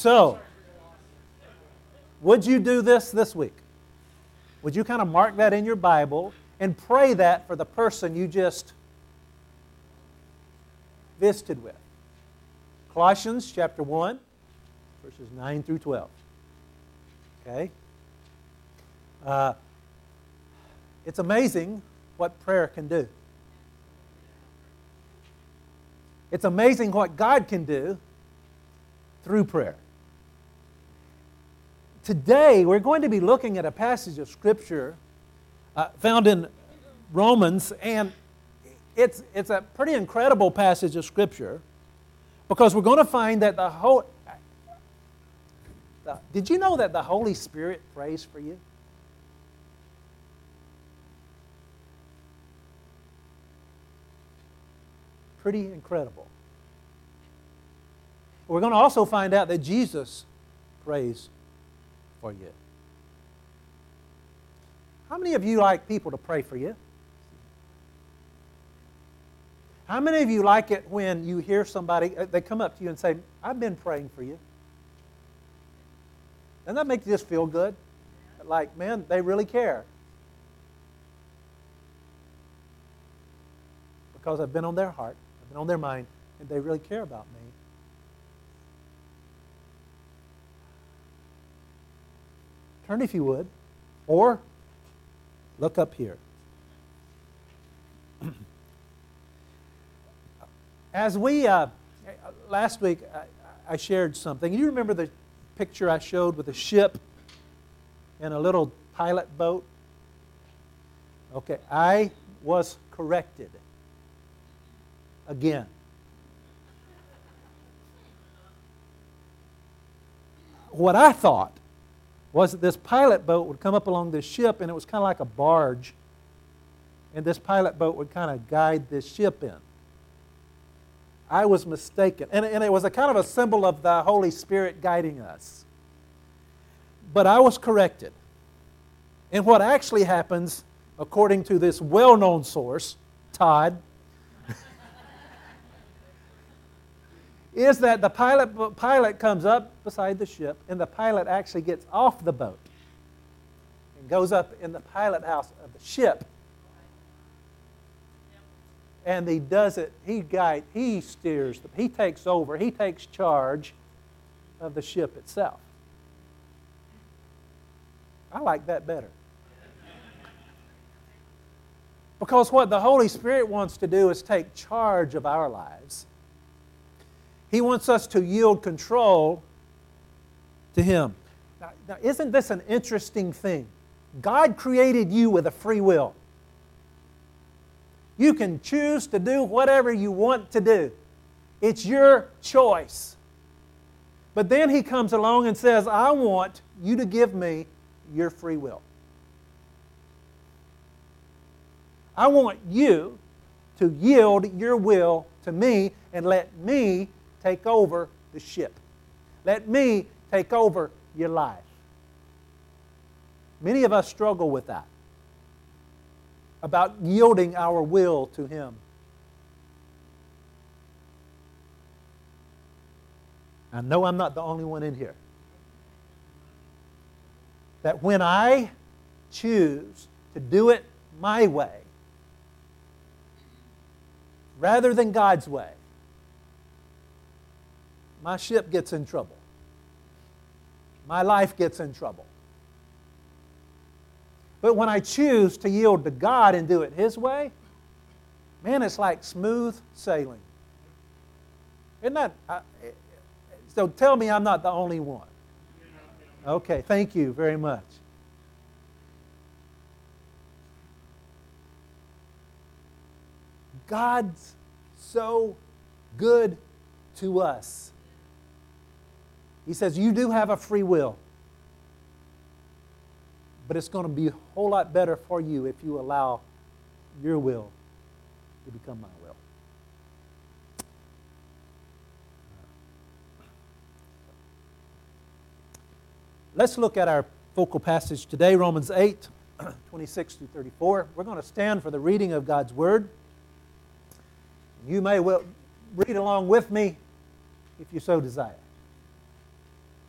So, would you do this week? Would you kind of mark that in your Bible and pray that for the person you just visited with? Colossians chapter 1, verses 9 through 12. Okay? It's amazing what prayer can do. It's amazing what God can do through prayer. Today, we're going to be looking at a passage of Scripture found in Romans, and it's a pretty incredible passage of Scripture because we're going to find that did you know that the Holy Spirit prays for you? Pretty incredible. We're going to also find out that Jesus prays for you. How many of you like people to pray for you? How many of you like it when you hear somebody, they come up to you and say, I've been praying for you? Doesn't that make you just feel good? Like, man, they really care. Because I've been on their heart, I've been on their mind, and they really care about me. Turn if you would, or look up here. As we, last week I shared something. You remember the picture I showed with a ship and a little pilot boat? Okay, I was corrected again. What I thought was that this pilot boat would come up along this ship and it was kind of like a barge, and this pilot boat would kind of guide this ship in. I was mistaken. And it was a kind of a symbol of the Holy Spirit guiding us. But I was corrected. And what actually happens, according to this well-known source, Todd, is that the pilot comes up beside the ship, and the pilot actually gets off the boat and goes up in the pilot house of the ship. And he does it, he steers, he takes over, he takes charge of the ship itself. I like that better. Because what the Holy Spirit wants to do is take charge of our lives. He wants us to yield control to Him. Now, isn't this an interesting thing? God created you with a free will. You can choose to do whatever you want to do. It's your choice. But then He comes along and says, I want you to give me your free will. I want you to yield your will to me and let me take over the ship. Let me take over your life. Many of us struggle with that, about yielding our will to Him. I know I'm not the only one in here. That when I choose to do it my way, rather than God's way, my ship gets in trouble. My life gets in trouble. But when I choose to yield to God and do it His way, man, it's like smooth sailing. Isn't that? So tell me I'm not the only one. Okay, thank you very much. God's so good to us. He says, you do have a free will. But it's going to be a whole lot better for you if you allow your will to become my will. Let's look at our focal passage today, Romans 8, 26 through 34. We're going to stand for the reading of God's Word. You may well read along with me if you so desire.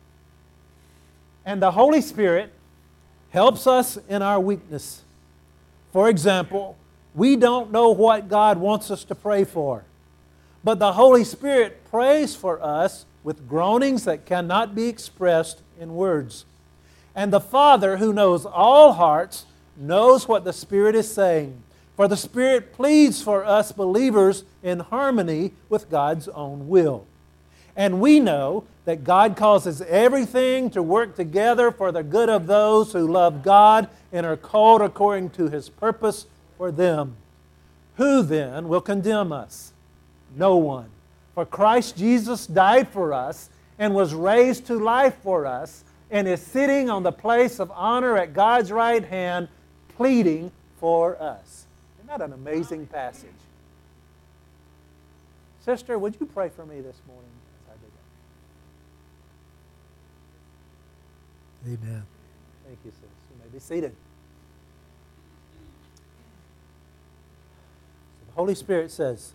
And the Holy Spirit helps us in our weakness. For example, we don't know what God wants us to pray for, but the Holy Spirit prays for us with groanings that cannot be expressed in words. And the Father, who knows all hearts, knows what the Spirit is saying. For the Spirit pleads for us believers in harmony with God's own will. And we know that God causes everything to work together for the good of those who love God and are called according to His purpose for them. Who then will condemn us? No one. For Christ Jesus died for us and was raised to life for us and is sitting on the place of honor at God's right hand, pleading for us. Isn't that an amazing passage? Sister, would you pray for me this morning as I begin? Amen. Thank you, sis. You may be seated. So the Holy Spirit says,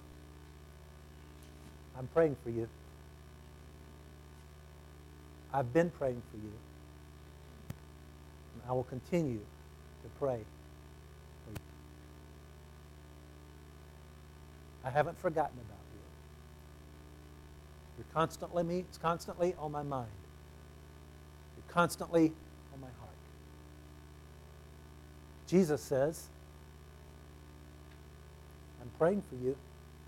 I'm praying for you. I've been praying for you. And I will continue to pray for you. I haven't forgotten about you. It's constantly on my mind. You're constantly on my heart. Jesus says, I'm praying for you.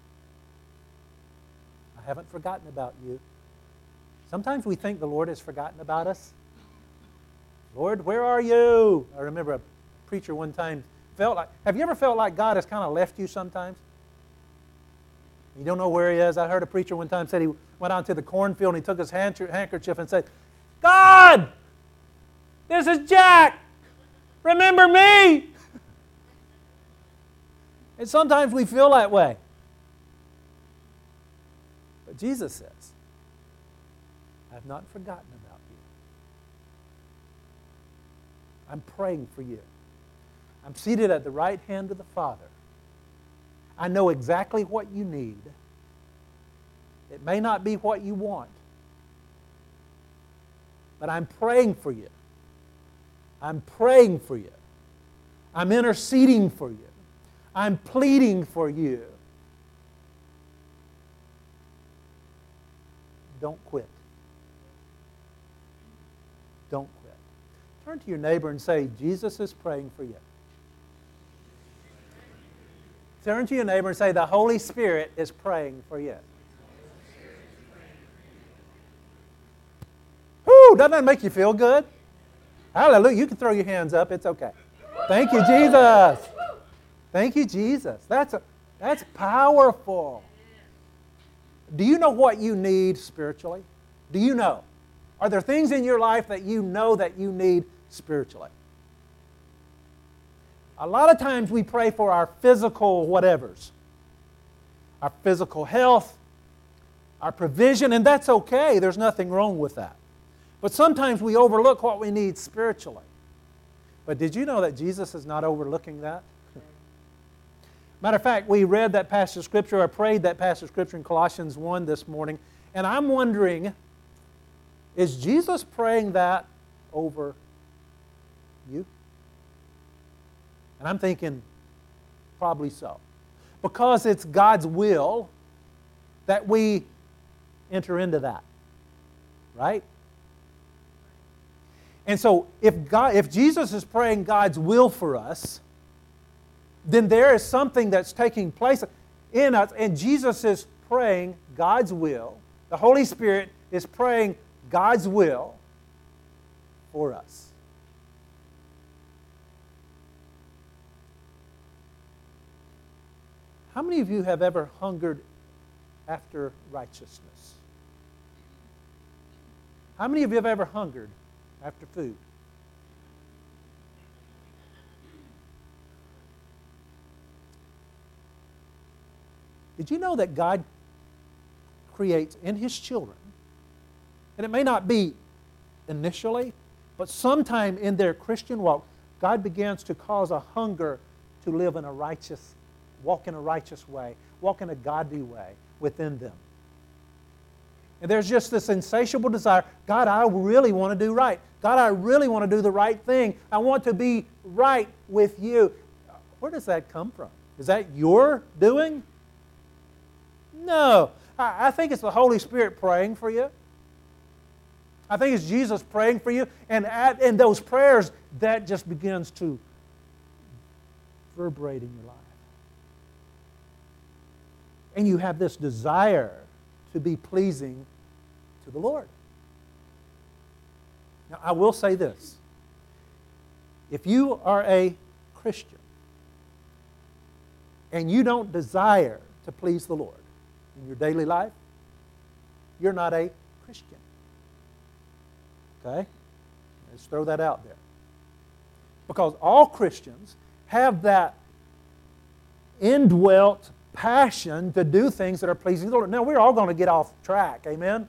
I haven't forgotten about you. Sometimes we think the Lord has forgotten about us. Lord, where are you? I remember a preacher one time have you ever felt like God has kind of left you sometimes? You don't know where He is. I heard a preacher one time said he went out to the cornfield and he took his handkerchief and said, God, this is Jack. Remember me. And sometimes we feel that way. But Jesus says, I have not forgotten about you. I'm praying for you. I'm seated at the right hand of the Father. I know exactly what you need. It may not be what you want, but I'm praying for you. I'm praying for you. I'm interceding for you. I'm pleading for you. Don't quit. Don't quit. Turn to your neighbor and say, Jesus is praying for you. Turn to your neighbor and say, the Holy Spirit is praying for you. Whew, doesn't that make you feel good? Hallelujah. You can throw your hands up. It's okay. Thank you, Jesus. Thank you, Jesus. That's powerful. Do you know what you need spiritually? Do you know? Are there things in your life that you know that you need spiritually? A lot of times we pray for our physical whatevers. Our physical health, our provision, and that's okay. There's nothing wrong with that. But sometimes we overlook what we need spiritually. But did you know that Jesus is not overlooking that? Matter of fact, we read that passage of Scripture, or prayed that passage of Scripture in Colossians 1 this morning, and I'm wondering, is Jesus praying that over you? And I'm thinking, probably so. Because it's God's will that we enter into that. Right? And so if Jesus is praying God's will for us, then there is something that's taking place in us, and Jesus is praying God's will. The Holy Spirit is praying God's will for us. How many of you have ever hungered after righteousness? How many of you have ever hungered after food? Did you know that God creates in His children, and it may not be initially, but sometime in their Christian walk, God begins to cause a hunger to live in a righteous, walk in a righteous way, walk in a godly way within them. And there's just this insatiable desire, God, I really want to do right. God, I really want to do the right thing. I want to be right with you. Where does that come from? Is that your doing? No. I think it's the Holy Spirit praying for you. I think it's Jesus praying for you. And in those prayers, that just begins to reverberate in your life. And you have this desire to be pleasing to the Lord. Now, I will say this. If you are a Christian and you don't desire to please the Lord in your daily life, you're not a Christian. Okay? Let's throw that out there. Because all Christians have that indwelt passion to do things that are pleasing to the Lord. Now, we're all going to get off track. Amen?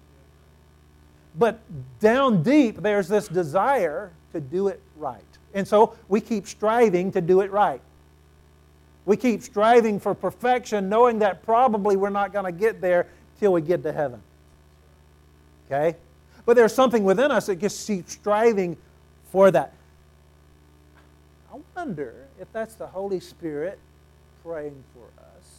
But down deep, there's this desire to do it right. And so we keep striving to do it right. We keep striving for perfection, knowing that probably we're not going to get there till we get to heaven. Okay? But there's something within us that just keeps striving for that. I wonder if that's the Holy Spirit praying for us.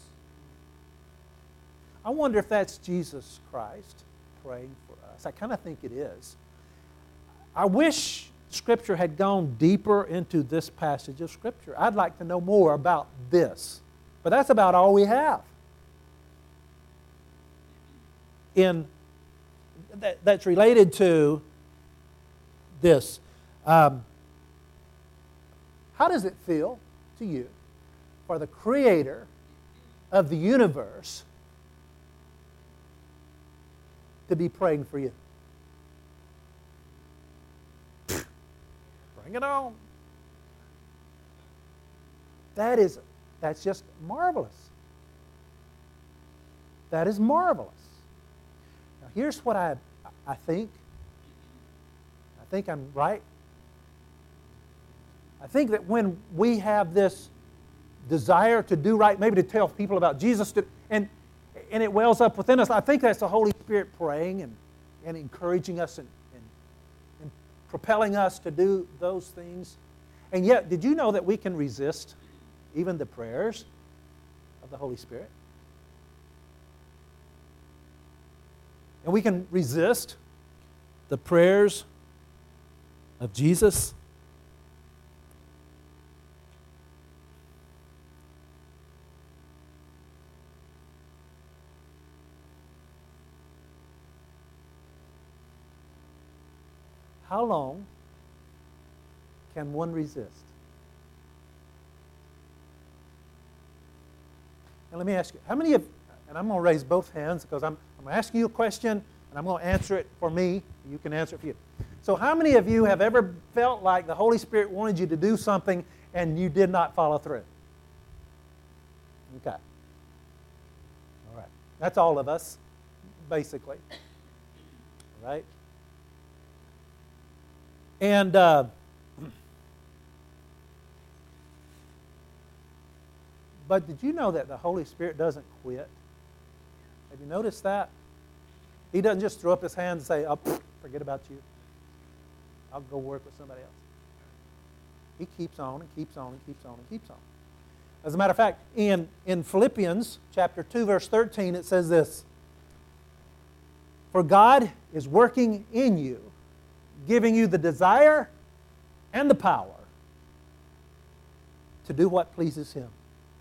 I wonder if that's Jesus Christ praying for us. I kind of think it is. I wish Scripture had gone deeper into this passage of Scripture. I'd like to know more about this. But that's about all we have. That's related to this. How does it feel to you for the Creator of the universe to be praying for you? Bring it on. That's just marvelous. That is marvelous. Now here's what I think. I think I'm right. I think that when we have this desire to do right, maybe to tell people about Jesus, and it wells up within us, I think that's the Holy Spirit praying and encouraging us and propelling us to do those things. And yet, did you know that we can resist even the prayers of the Holy Spirit? And we can resist the prayers of Jesus? How long can one resist? And let me ask you, how many of, and I'm going to raise both hands because I'm going to ask you a question and I'm going to answer it for me. You can answer it for you. So how many of you have ever felt like the Holy Spirit wanted you to do something and you did not follow through? Okay. All right. That's all of us, basically. All right? And but did you know that the Holy Spirit doesn't quit? Have you noticed that? He doesn't just throw up his hands and say, oh, forget about you. I'll go work with somebody else. He keeps on and keeps on and keeps on and keeps on. As a matter of fact, in Philippians chapter 2, verse 13, it says this: For God is working in you, giving you the desire and the power to do what pleases Him.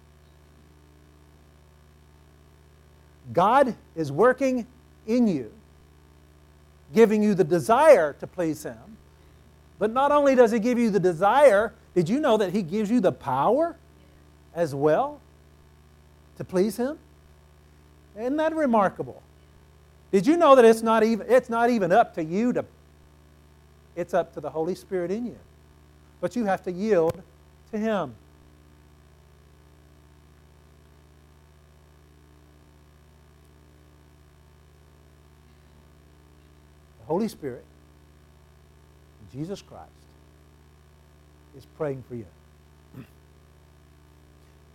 God is working in you, giving you the desire to please Him. But not only does He give you the desire, did you know that He gives you the power as well to please Him? Isn't that remarkable? Did you know that it's not even up to you to, it's up to the Holy Spirit in you. But you have to yield to Him. The Holy Spirit, Jesus Christ, is praying for you.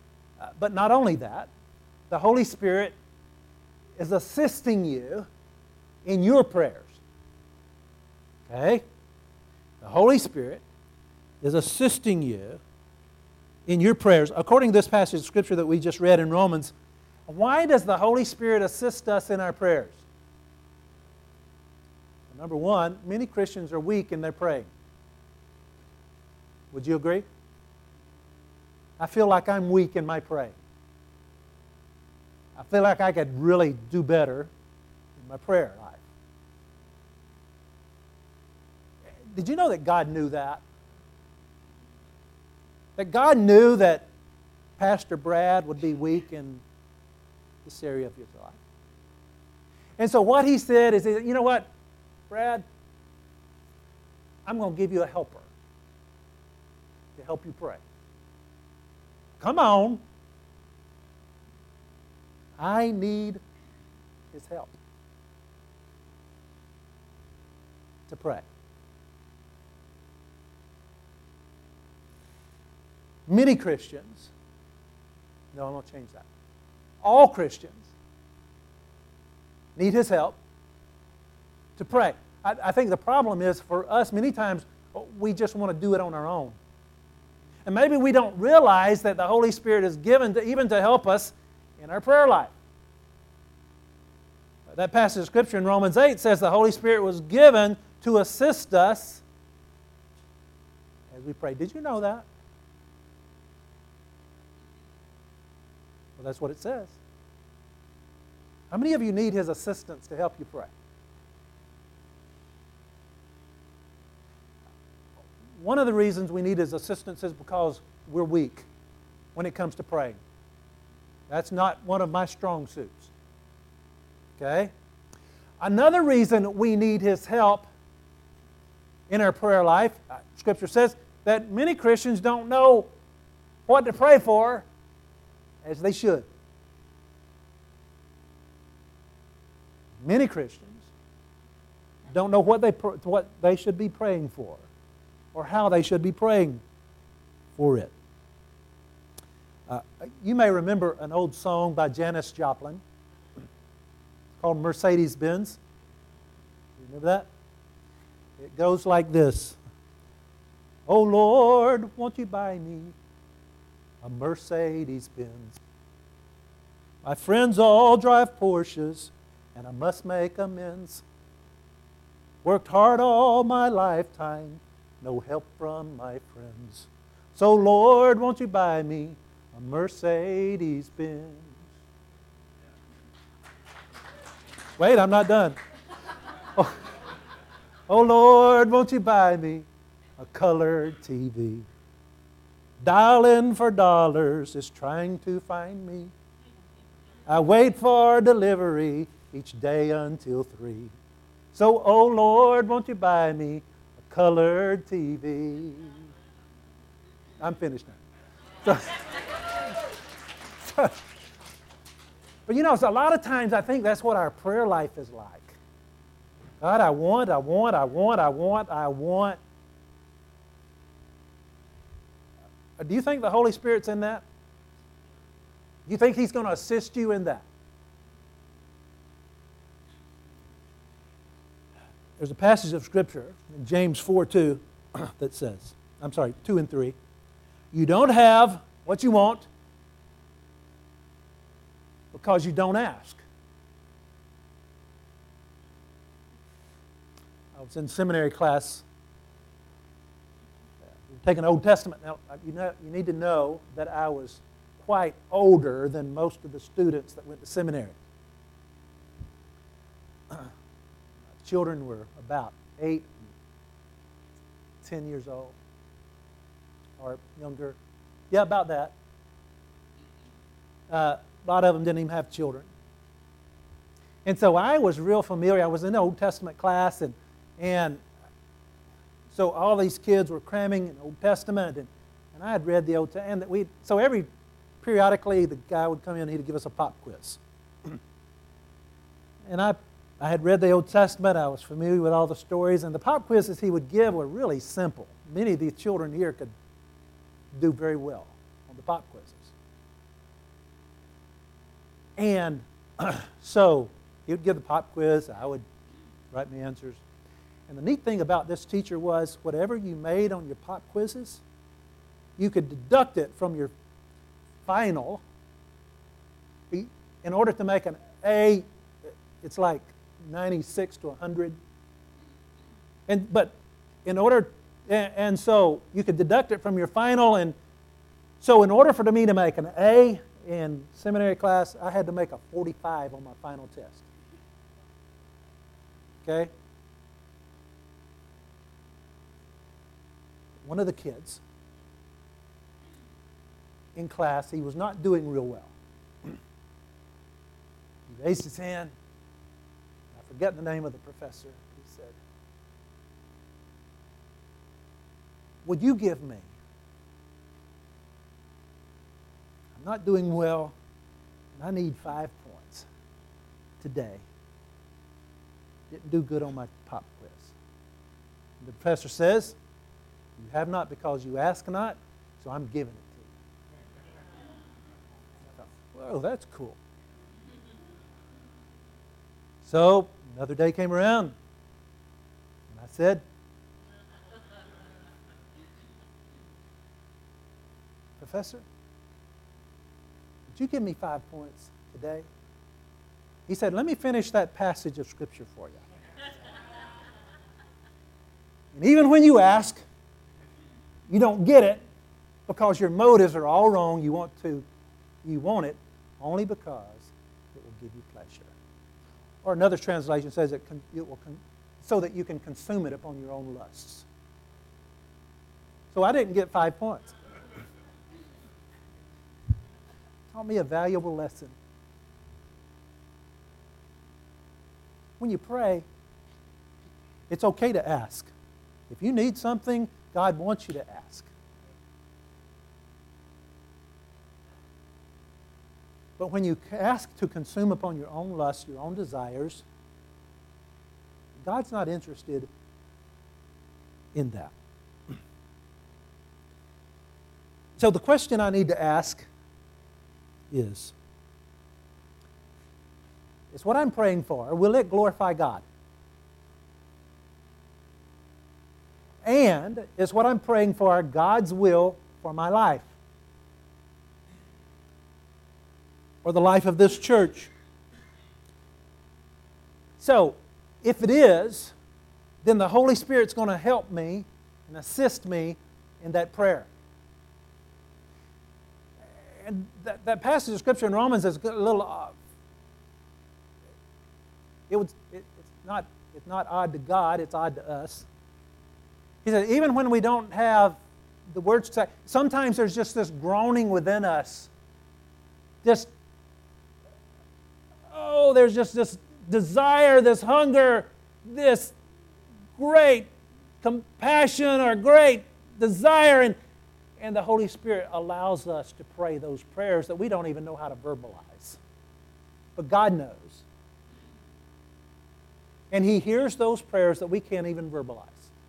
But not only that, the Holy Spirit is assisting you in your prayers. Okay? The Holy Spirit is assisting you in your prayers. According to this passage of Scripture that we just read in Romans, why does the Holy Spirit assist us in our prayers? Number one, many Christians are weak in their praying. Would you agree? I feel like I'm weak in my praying. I feel like I could really do better in my prayer life. Did you know that God knew that? That God knew that Pastor Brad would be weak in this area of his life. And so what he said is, you know what, Brad, I'm going to give you a helper to help you pray. Come on. I need his help to pray. Many Christians, no, I'm going to change that. All Christians need his help to pray. I think the problem is for us, many times, we just want to do it on our own. And maybe we don't realize that the Holy Spirit is given even to help us in our prayer life. That passage of Scripture in Romans 8 says the Holy Spirit was given to assist us as we pray. Did you know that? Well, that's what it says. How many of you need his assistance to help you pray? One of the reasons we need his assistance is because we're weak when it comes to praying. That's not one of my strong suits. Okay? Another reason we need his help in our prayer life, Scripture says that many Christians don't know what to pray for as they should. Many Christians don't know what they should be praying for or how they should be praying for it. You may remember an old song by Janis Joplin called Mercedes-Benz. Remember that? It goes like this. Oh Lord, won't you buy me a Mercedes-Benz? My friends all drive Porsches, and I must make amends. Worked hard all my lifetime, no help from my friends. So Lord, won't you buy me a Mercedes-Benz? Wait, I'm not done. Oh Lord, won't you buy me a colored TV? Dialing for dollars is trying to find me. I wait for delivery each day until 3. So, oh Lord, won't you buy me a colored TV? I'm finished now. But you know, so a lot of times I think that's what our prayer life is like. God, I want. Do you think the Holy Spirit's in that? Do you think he's going to assist you in that? There's a passage of Scripture in James 4:2 that says, 2 and 3, you don't have what you want because you don't ask. I was in seminary class taking Old Testament. Now, you need to know that I was quite older than most of the students that went to seminary. Children were about 8 and 10 years old or younger. Yeah, about that. A lot of them didn't even have children. And so I was real familiar. I was in the Old Testament class, and so all these kids were cramming in the Old Testament, and I had read the Old Testament. So periodically the guy would come in and he'd give us a pop quiz. And I had read the Old Testament. I was familiar with all the stories, and the pop quizzes he would give were really simple. Many of these children here could do very well on the pop quizzes. And so he would give the pop quiz. I would write me answers. And the neat thing about this teacher was whatever you made on your pop quizzes, you could deduct it from your final. In order to make an A, it's like 96 to 100. And so you could deduct it from your final. And so in order for me to make an A in seminary class, I had to make a 45 on my final test. Okay? One of the kids in class, he was not doing real well. He raised his hand. I forget the name of the professor. He said, "Would you give me? I'm not doing well, and I need 5 points today. Didn't do good on my pop quiz." And the professor says, "You have not because you ask not, so I'm giving it to you." I thought, whoa, that's cool. So another day came around, and I said, "Professor, would you give me 5 points today?" He said, "Let me finish that passage of Scripture for you. And even when you ask, you don't get it because your motives are all wrong. You want it only because it will give you pleasure." Or another translation says so that you can consume it upon your own lusts. So I didn't get 5 points. Taught me a valuable lesson. When you pray, it's okay to ask. If you need something, God wants you to ask. But when you ask to consume upon your own lusts, your own desires, God's not interested in that. So the question I need to ask is what I'm praying for, will it glorify God? And is what I'm praying for God's will for my life? Or the life of this church? So, if it is, then the Holy Spirit's going to help me and assist me in that prayer. And that passage of Scripture in Romans is a little it's not odd to God, it's odd to us. He said, even when we don't have the words to say, sometimes there's just this groaning within us. There's just this desire, this hunger, this great compassion or great desire. And the Holy Spirit allows us to pray those prayers that we don't even know how to verbalize. But God knows. And He hears those prayers that we can't even verbalize.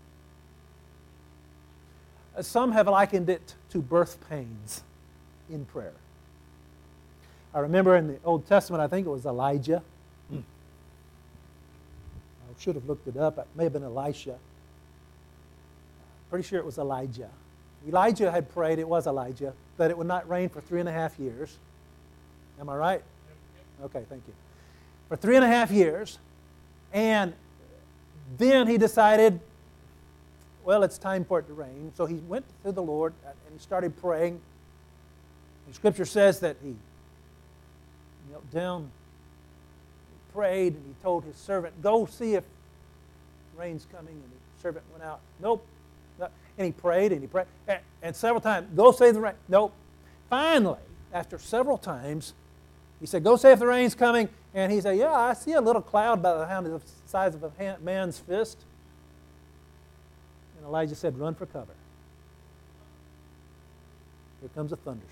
Some have likened it to birth pains in prayer. I remember in the Old Testament, I think it was Elijah. I should have looked it up. It may have been Elisha. Pretty sure it was Elijah. Elijah had prayed, it was Elijah, that it would not rain for 3.5 years. Am I right? Okay, thank you. For 3.5 years. And then he decided, well, it's time for it to rain. So he went to the Lord and he started praying. The Scripture says that he knelt down, he prayed, and he told his servant, "Go see if rain's coming." And the servant went out. Nope. And he prayed, and several times, "Go save the rain." Nope. Finally, after several times, he said, "Go see if the rain's coming." And he said, "Yeah, I see a little cloud about the size of a man's fist." And Elijah said, "Run for cover. Here comes a thunderstorm."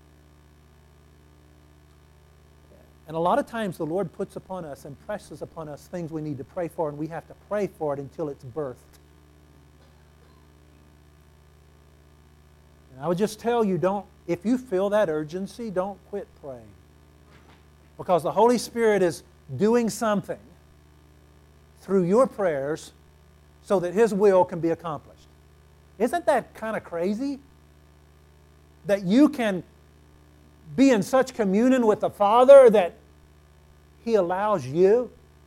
And a lot of times the Lord puts upon us and presses upon us things we need to pray for, and we have to pray for it until it's birthed. And I would just tell you, if you feel that urgency, don't quit praying. Because the Holy Spirit is doing something through your prayers so that His will can be accomplished. Isn't that kind of crazy? That you can be in such communion with the Father that He allows you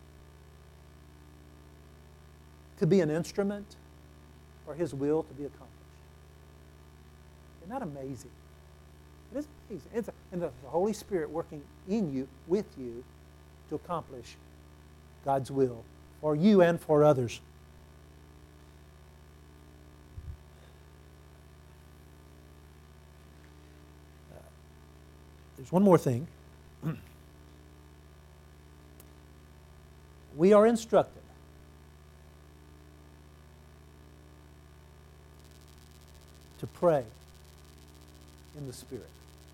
to be an instrument for His will to be accomplished. Isn't that amazing? It is amazing. And the Holy Spirit working in you, with you, to accomplish God's will for you and for others. There's one more thing. We are instructed to pray in the Spirit.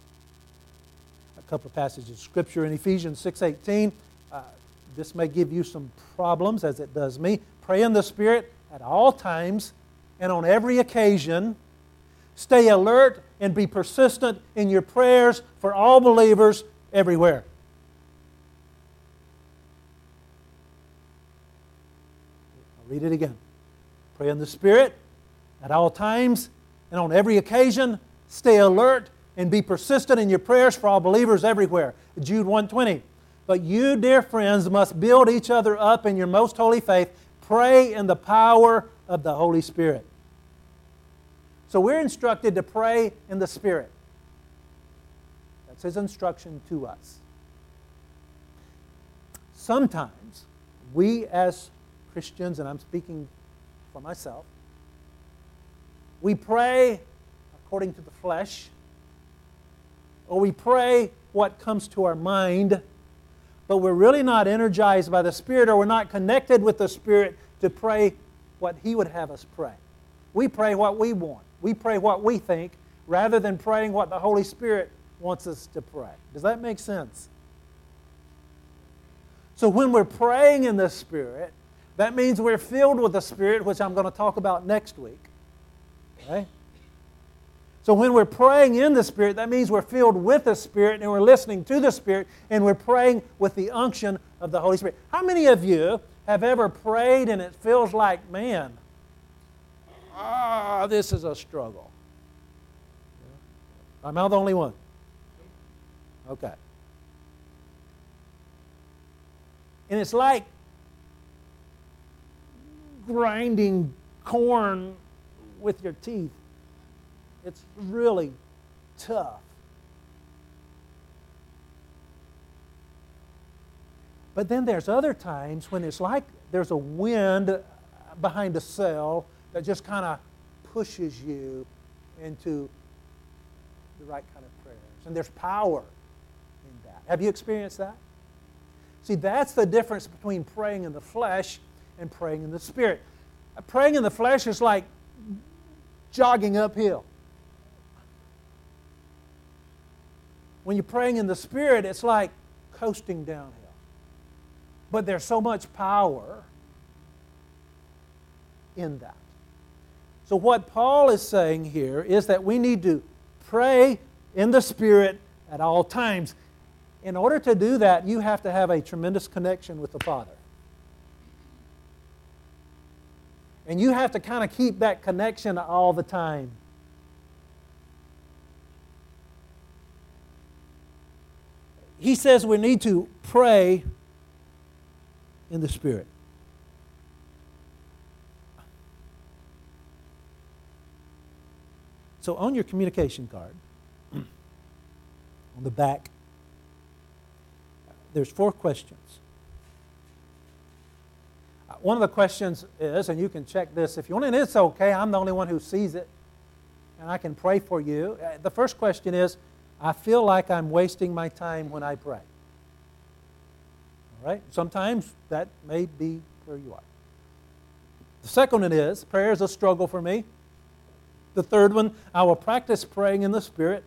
A couple of passages of Scripture in Ephesians 6:18. This may give you some problems, as it does me. Pray in the Spirit at all times and on every occasion. Stay alert and be persistent in your prayers for all believers everywhere. I'll read it again. Pray in the Spirit at all times and on every occasion. Stay alert and be persistent in your prayers for all believers everywhere. Jude 1:20. But you, dear friends, must build each other up in your most holy faith. Pray in the power of the Holy Spirit. So we're instructed to pray in the Spirit. That's His instruction to us. Sometimes we as Christians, and I'm speaking for myself, we pray according to the flesh, or we pray what comes to our mind, but we're really not energized by the Spirit, or we're not connected with the Spirit to pray what He would have us pray. We pray what we want. We pray what we think, rather than praying what the Holy Spirit wants us to pray. Does that make sense? So when we're praying in the Spirit, that means we're filled with the Spirit, which I'm going to talk about next week. Okay? So when we're praying in the Spirit, that means we're filled with the Spirit and we're listening to the Spirit and we're praying with the unction of the Holy Spirit. How many of you have ever prayed and it feels like, man, this is a struggle? Am I the only one? Okay. And it's like grinding corn with your teeth. It's really tough. But then there's other times when it's like there's a wind behind a sail that just kind of pushes you into the right kind of prayers. And there's power in that. Have you experienced that? See, that's the difference between praying in the flesh and praying in the Spirit. Praying in the flesh is like jogging uphill. When you're praying in the Spirit, it's like coasting downhill. But there's so much power in that. So what Paul is saying here is that we need to pray in the Spirit at all times. In order to do that, you have to have a tremendous connection with the Father. And you have to kind of keep that connection all the time. He says we need to pray in the Spirit. So on your communication card, on the back, there's 4 questions. One of the questions is, and you can check this if you want, and it's okay, I'm the only one who sees it, and I can pray for you. The first question is, I feel like I'm wasting my time when I pray. All right? Sometimes that may be where you are. The second one is, prayer is a struggle for me. The third one, I will practice praying in the Spirit.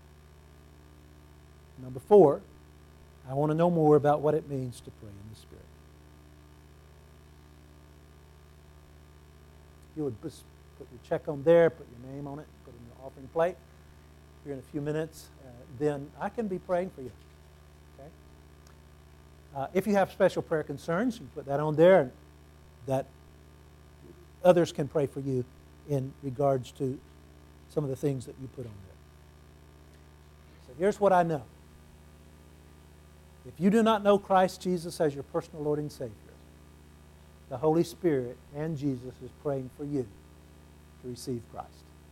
Number 4, I want to know more about what it means to pray in the Spirit. You would just put your check on there, put your name on it, put it in the offering plate. Here in a few minutes, then I can be praying for you. Okay? If you have special prayer concerns, you can put that on there. And that others can pray for you in regards to some of the things that you put on there. So here's what I know. If you do not know Christ Jesus as your personal Lord and Savior, the Holy Spirit and Jesus is praying for you to receive Christ.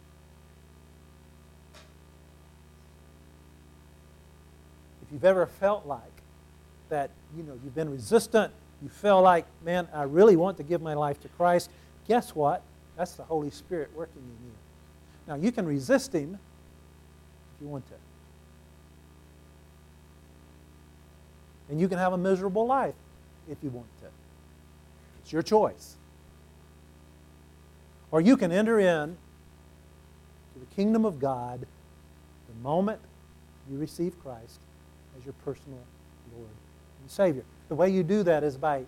If you've ever felt like that, you've been resistant, you feel like, man, I really want to give my life to Christ, guess what? That's the Holy Spirit working in you. Now, you can resist Him if you want to. And you can have a miserable life if you want to. It's your choice. Or you can enter in to the kingdom of God the moment you receive Christ as your personal Lord and Savior. The way you do that is by...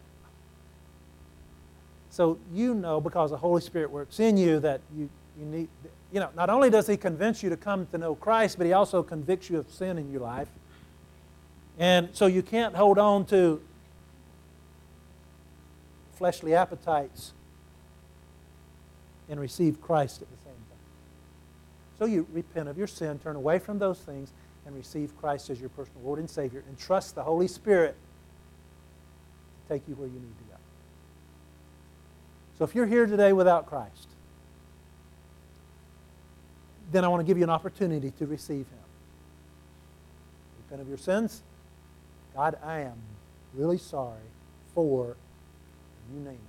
So because the Holy Spirit works in you, that you need... not only does He convince you to come to know Christ, but He also convicts you of sin in your life. And so you can't hold on to fleshly appetites and receive Christ at the same time. So you repent of your sin, turn away from those things, and receive Christ as your personal Lord and Savior, and trust the Holy Spirit to take you where you need to go. So if you're here today without Christ, then I want to give you an opportunity to receive Him. Repent of your sins. God, I am really sorry for, you name it.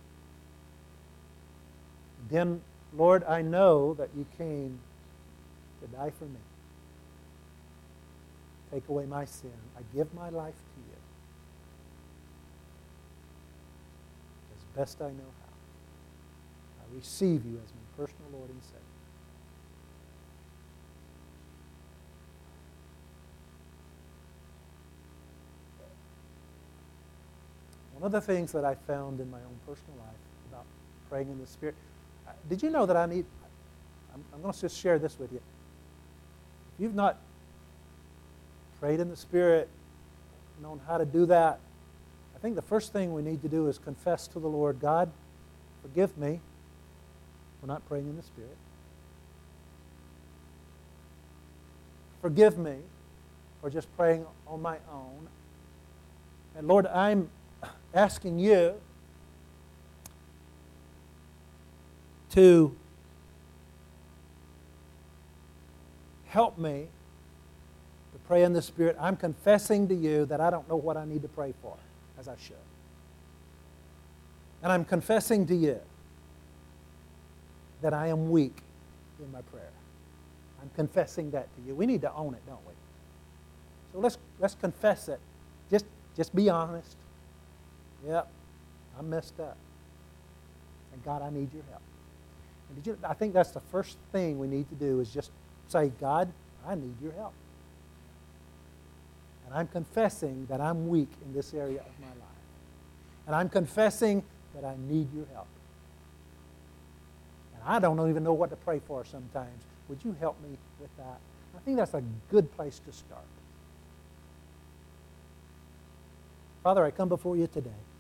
Then, Lord, I know that you came to die for me. Take away my sin. I give my life to you as best I know how. I receive you as my personal Lord and Savior. One of the things that I found in my own personal life about praying in the Spirit, did you know that I'm going to just share this with you. If you've not prayed in the Spirit, known how to do that, I think the first thing we need to do is confess to the Lord, God, forgive me for not praying in the Spirit. Forgive me for just praying on my own. And Lord, I'm asking you to help me to pray in the Spirit. I'm confessing to you that I don't know what I need to pray for as I should. And I'm confessing to you that I am weak in my prayer. I'm confessing that to you. We need to own it, don't we? So let's confess it. Just be honest. Yep, I messed up. And God, I need your help. And I think that's the first thing we need to do is just say, God, I need your help. And I'm confessing that I'm weak in this area of my life. And I'm confessing that I need your help. And I don't even know what to pray for sometimes. Would you help me with that? I think that's a good place to start. Father, I come before you today.